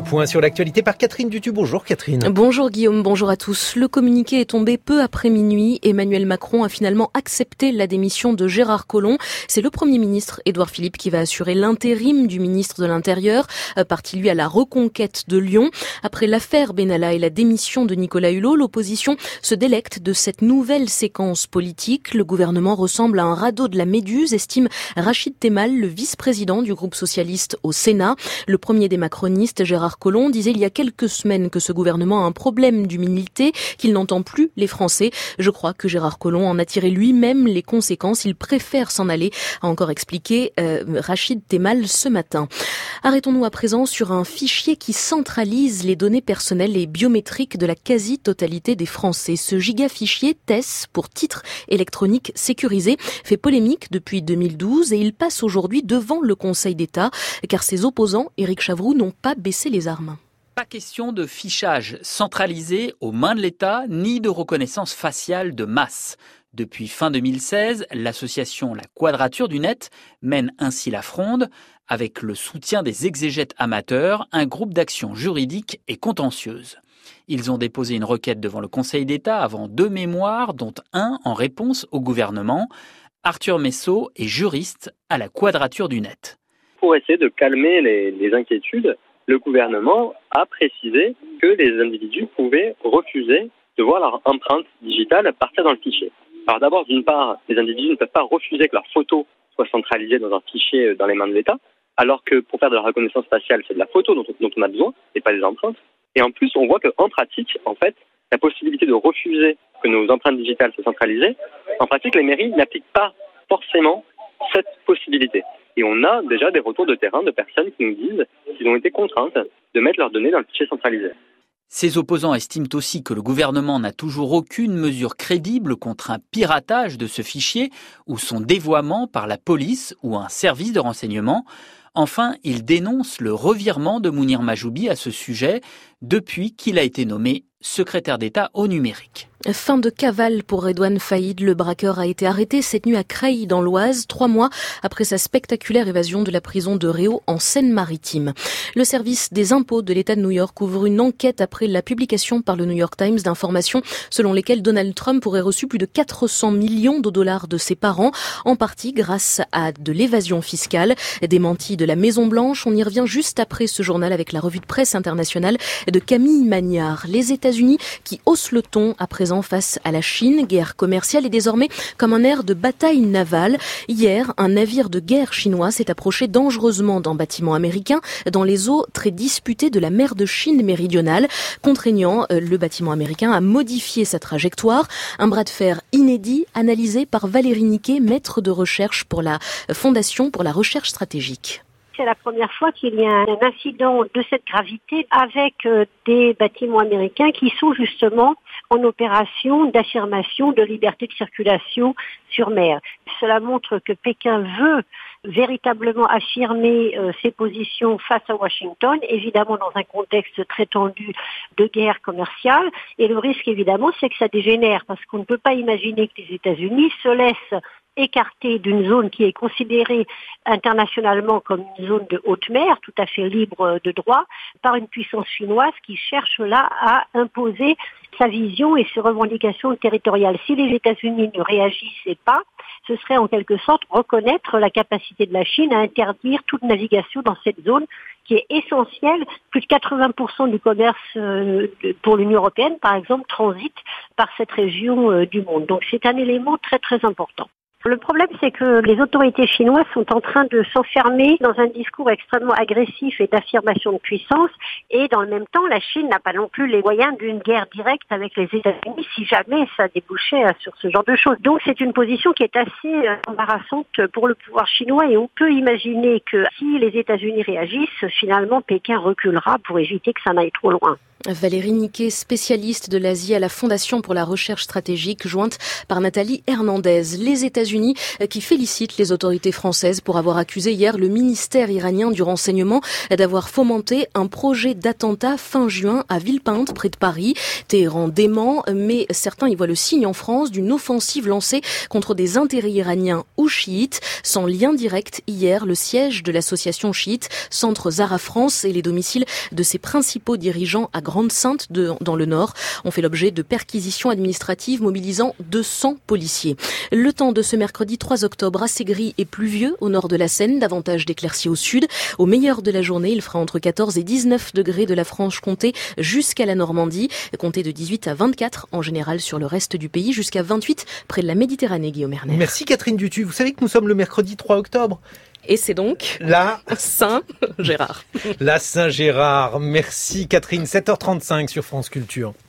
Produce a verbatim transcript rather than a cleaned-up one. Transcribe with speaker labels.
Speaker 1: point sur l'actualité par Catherine Dutu. Bonjour Catherine.
Speaker 2: Bonjour Guillaume, bonjour à tous. Le communiqué est tombé peu après minuit. Emmanuel Macron a finalement accepté la démission de Gérard Collomb. C'est le Premier ministre Édouard Philippe qui va assurer l'intérim du ministre de l'Intérieur, parti lui à la reconquête de Lyon. Après l'affaire Benalla et la démission de Nicolas Hulot, l'opposition se délecte de cette nouvelle séquence politique. Le gouvernement ressemble à un radeau de la Méduse, estime Rachid Temal, le vice-président du groupe socialiste au Sénat. Le premier des macronistes, Gérard Collomb, disait il y a quelques semaines que ce gouvernement a un problème d'humilité, qu'il n'entend plus les Français. Je crois que Gérard Collomb en a tiré lui-même les conséquences. Il préfère s'en aller, a encore expliqué euh, Rachid Temal ce matin. Arrêtons-nous à présent sur un fichier qui centralise les données personnelles et biométriques de la quasi-totalité des Français. Ce gigafichier T E S, pour titre électronique sécurisé, fait polémique depuis deux mille douze et il passe aujourd'hui devant le Conseil d'État, car ses opposants, Éric Chavroux, n'ont pas baissé les armes.
Speaker 3: Pas question de fichage centralisé aux mains de l'État, ni de reconnaissance faciale de masse. Depuis fin deux mille seize, l'association La Quadrature du Net mène ainsi la fronde, avec le soutien des exégètes amateurs, un groupe d'action juridique et contentieuse. Ils ont déposé une requête devant le Conseil d'État avant deux mémoires, dont un en réponse au gouvernement. Arthur Messot est juriste à La Quadrature du Net.
Speaker 4: Pour essayer de calmer les, les inquiétudes, le gouvernement a précisé que les individus pouvaient refuser de voir leur empreinte digitale partir dans le fichier. Alors d'abord, d'une part, les individus ne peuvent pas refuser que leur photo soit centralisée dans un fichier dans les mains de l'État, alors que pour faire de la reconnaissance faciale, c'est de la photo dont, dont on a besoin et pas des empreintes. Et en plus, on voit qu'en pratique, en fait, la possibilité de refuser que nos empreintes digitales soient centralisées, en pratique, les mairies n'appliquent pas forcément cette possibilité. Et on a déjà des retours de terrain de personnes qui nous disent qu'ils ont été contraintes de mettre leurs données dans le fichier centralisé.
Speaker 3: Ces opposants estiment aussi que le gouvernement n'a toujours aucune mesure crédible contre un piratage de ce fichier ou son dévoiement par la police ou un service de renseignement. Enfin, ils dénoncent le revirement de Mounir Majoubi à ce sujet depuis qu'il a été nommé secrétaire d'État au numérique.
Speaker 2: Fin de cavale pour Redouane Faïd. Le braqueur a été arrêté cette nuit à Creil dans l'Oise, trois mois après sa spectaculaire évasion de la prison de Réau en Seine-Maritime. Le service des impôts de l'État de New York ouvre une enquête après la publication par le New York Times d'informations selon lesquelles Donald Trump aurait reçu plus de quatre cents millions de dollars de ses parents, en partie grâce à de l'évasion fiscale. Démenti de la Maison-Blanche, on y revient juste après ce journal avec la revue de presse internationale de Camille Magnard. Les États-Unis qui haussent le ton à présent face à la Chine, guerre commerciale est désormais comme un air de bataille navale. Hier, un navire de guerre chinois s'est approché dangereusement d'un bâtiment américain dans les eaux très disputées de la mer de Chine méridionale, contraignant le bâtiment américain à modifier sa trajectoire. Un bras de fer inédit analysé par Valérie Niquet, maître de recherche pour la Fondation pour la recherche stratégique.
Speaker 5: C'est la première fois qu'il y a un incident de cette gravité avec des bâtiments américains qui sont justement en opération d'affirmation de liberté de circulation sur mer. Cela montre que Pékin veut véritablement affirmer euh, ses positions face à Washington, évidemment dans un contexte très tendu de guerre commerciale. Et le risque, évidemment, c'est que ça dégénère, parce qu'on ne peut pas imaginer que les États-Unis se laissent écarté d'une zone qui est considérée internationalement comme une zone de haute mer, tout à fait libre de droit, par une puissance chinoise qui cherche là à imposer sa vision et ses revendications territoriales. Si les États-Unis ne réagissaient pas, ce serait en quelque sorte reconnaître la capacité de la Chine à interdire toute navigation dans cette zone qui est essentielle. Plus de quatre-vingts pour cent du commerce euh, pour l'Union européenne, par exemple, transite par cette région euh, du monde. Donc c'est un élément très très important. Le problème, c'est que les autorités chinoises sont en train de s'enfermer dans un discours extrêmement agressif et d'affirmation de puissance. Et dans le même temps, la Chine n'a pas non plus les moyens d'une guerre directe avec les États-Unis si jamais ça débouchait sur ce genre de choses. Donc c'est une position qui est assez embarrassante pour le pouvoir chinois. Et on peut imaginer que si les États-Unis réagissent, finalement Pékin reculera pour éviter que ça n'aille trop loin.
Speaker 2: Valérie Niquet, spécialiste de l'Asie à la Fondation pour la recherche stratégique, jointe par Nathalie Hernandez. Les États-Unis qui félicitent les autorités françaises pour avoir accusé hier le ministère iranien du renseignement d'avoir fomenté un projet d'attentat fin juin à Villepinte, près de Paris. Téhéran dément, mais certains y voient le signe en France d'une offensive lancée contre des intérêts iraniens ou chiites. Sans lien direct, hier, le siège de l'association chiite Centre Zahra France et les domiciles de ses principaux dirigeants à Grande-Synthe de, dans le Nord ont fait l'objet de perquisitions administratives mobilisant deux cents policiers. Le temps de ce mercredi trois octobre, assez gris et pluvieux au nord de la Seine, davantage d'éclaircies au sud. Au meilleur de la journée, il fera entre quatorze et dix-neuf degrés de la Franche-Comté jusqu'à la Normandie. Comptez de dix-huit à vingt-quatre en général sur le reste du pays, jusqu'à vingt-huit près de la Méditerranée, Guillaume Erner.
Speaker 1: Merci Catherine Dutu. Vous savez que nous sommes le mercredi trois octobre.
Speaker 2: Et c'est donc
Speaker 1: la
Speaker 2: Saint-Gérard.
Speaker 1: La Saint-Gérard. Merci Catherine. sept heures trente-cinq sur France Culture.